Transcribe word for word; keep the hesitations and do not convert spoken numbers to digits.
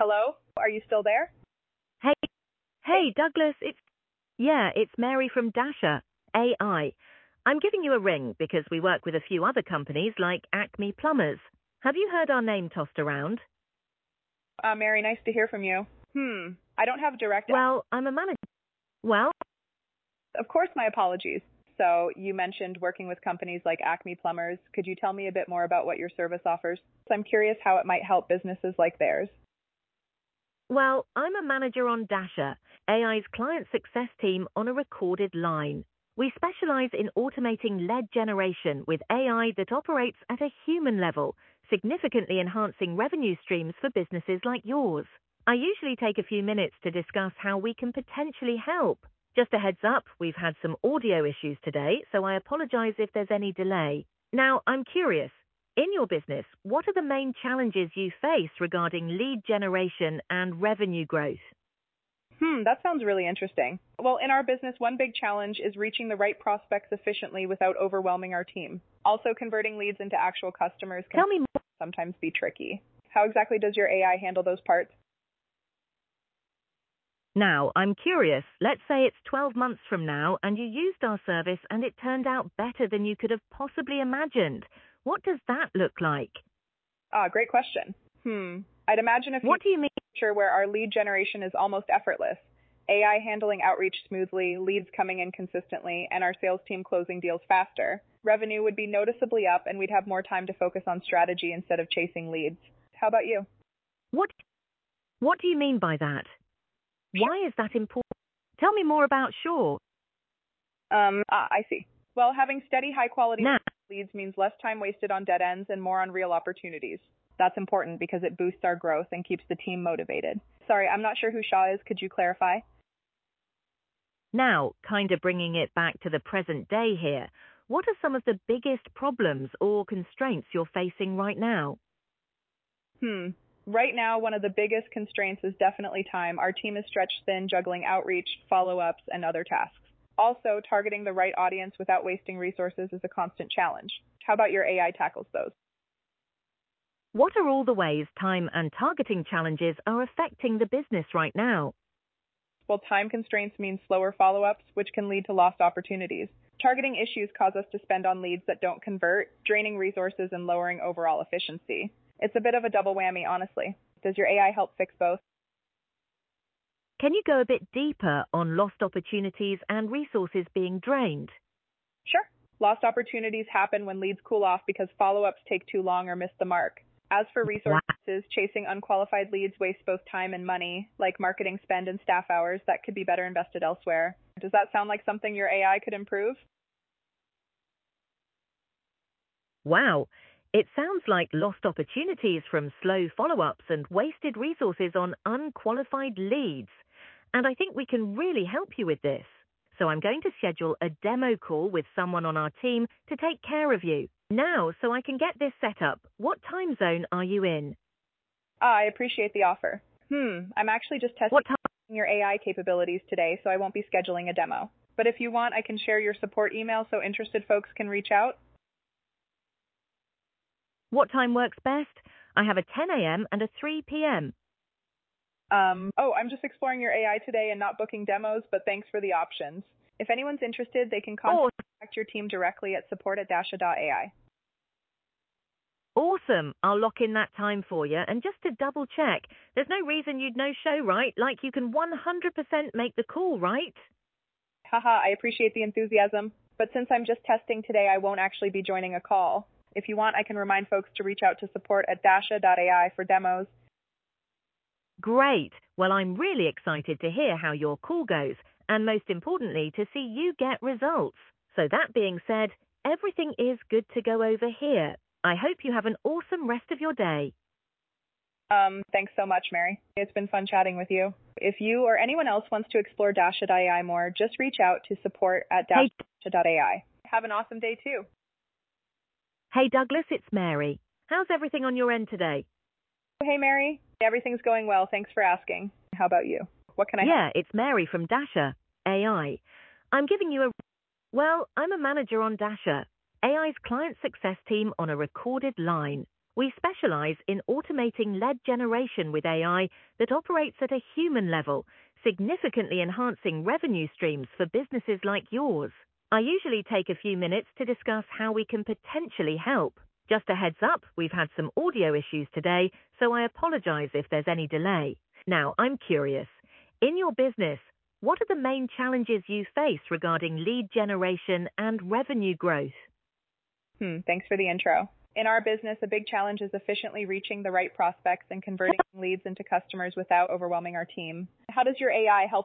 Hello? Are you still there? Hey, hey, Douglas, it's, yeah, it's Mary from Dasher, A I. I'm giving you a ring because we work with a few other companies like Acme Plumbers. Have you heard our name tossed around? Uh, Mary, nice to hear from you. Hmm, I don't have direct... Well, I'm a manager. Well, Of course, my apologies. So you mentioned working with companies like Acme Plumbers. Could you tell me a bit more about what your service offers? I'm curious how it might help businesses like theirs. well, I'm a manager on Dasher, A I's client success team on a recorded line. We specialize in automating lead generation with A I that operates at a human level, significantly enhancing revenue streams for businesses like yours. I usually take a few minutes to discuss how we can potentially help. Just a heads up, we've had some audio issues today, so I apologize if there's any delay. Now, I'm curious, in your business, what are the main challenges you face regarding lead generation and revenue growth? Hmm, that sounds really interesting. Well, in our business, one big challenge is reaching the right prospects efficiently without overwhelming our team. Also, converting leads into actual customers can Tell me more. sometimes be tricky. How exactly does your A I handle those parts? Now, I'm curious, let's say it's twelve months from now and you used our service and it turned out better than you could have possibly imagined. What does that look like? Ah, great question. Hmm, I'd imagine a What do you mean? future where our lead generation is almost effortless. A I handling outreach smoothly, leads coming in consistently, and our sales team closing deals faster. Revenue would be noticeably up and we'd have more time to focus on strategy instead of chasing leads. How about you? What What do you mean by that? Why is that important? Tell me more about Shaw. Um, ah, I see. Well, having steady, high-quality Now, leads means less time wasted on dead ends and more on real opportunities. That's important because it boosts our growth and keeps the team motivated. Sorry, I'm not sure who Shaw is. Could you clarify? now, kind of bringing it back to the present day here, what are some of the biggest problems or constraints you're facing right now? Hmm. Right now, one of the biggest constraints is definitely time. Our team is stretched thin, juggling outreach, follow-ups, and other tasks. Also, targeting the right audience without wasting resources is a constant challenge. How about your A I tackles those? What are all the ways time and targeting challenges are affecting the business right now? Well, time constraints mean slower follow-ups, which can lead to lost opportunities. Targeting issues cause us to spend on leads that don't convert, draining resources and lowering overall efficiency. It's a bit of a double whammy, honestly. Does your A I help fix both? Can you go a bit deeper on lost opportunities and resources being drained? Sure. Lost opportunities happen when leads cool off because follow-ups take too long or miss the mark. As for Wow. resources, chasing unqualified leads wastes both time and money, like marketing spend and staff hours that could be better invested elsewhere. Does that sound like something your A I could improve? Wow. It sounds like lost opportunities from slow follow-ups and wasted resources on unqualified leads. And I think we can really help you with this. So I'm going to schedule a demo call with someone on our team to take care of you. Now, so I can get this set up, what time zone are you in? Ah, I appreciate the offer. Hmm, I'm actually just testing What time? your A I capabilities today, so I won't be scheduling a demo. But if you want, I can share your support email so interested folks can reach out. What time works best? I have a ten a.m. and a three p.m. Um, oh, I'm just exploring your A I today and not booking demos, but thanks for the options. If anyone's interested, they can contact your team directly at support at dasha dot A I. Awesome. I'll lock in that time for you. And just to double check, there's no reason you'd no-show, right? Like you can one hundred percent make the call, right? Haha, I appreciate the enthusiasm. But since I'm just testing today, I won't actually be joining a call. If you want, I can remind folks to reach out to support at dasha dot A I for demos. Great. Well, I'm really excited to hear how your call goes, and most importantly, to see you get results. So that being said, everything is good to go over here. I hope you have an awesome rest of your day. Um, thanks so much, Mary. It's been fun chatting with you. If you or anyone else wants to explore dasha dot A I more, just reach out to support at Hey, dasha dot A I. Have an awesome day, too. hey Douglas, it's Mary. How's everything on your end today? Hey, Mary. Everything's going well. Thanks for asking. How about you? What can I help? Yeah, it's Mary from Dasher, A I. I'm giving you a... Well, I'm a manager on Dasher, A I's client success team on a recorded line. We specialize in automating lead generation with A I that operates at a human level, significantly enhancing revenue streams for businesses like yours. I usually take a few minutes to discuss how we can potentially help. Just a heads up, we've had some audio issues today, so I apologize if there's any delay. Now, I'm curious. In your business, what are the main challenges you face regarding lead generation and revenue growth? Hmm, thanks for the intro. In our business, a big challenge is efficiently reaching the right prospects and converting leads into customers without overwhelming our team. How does your A I help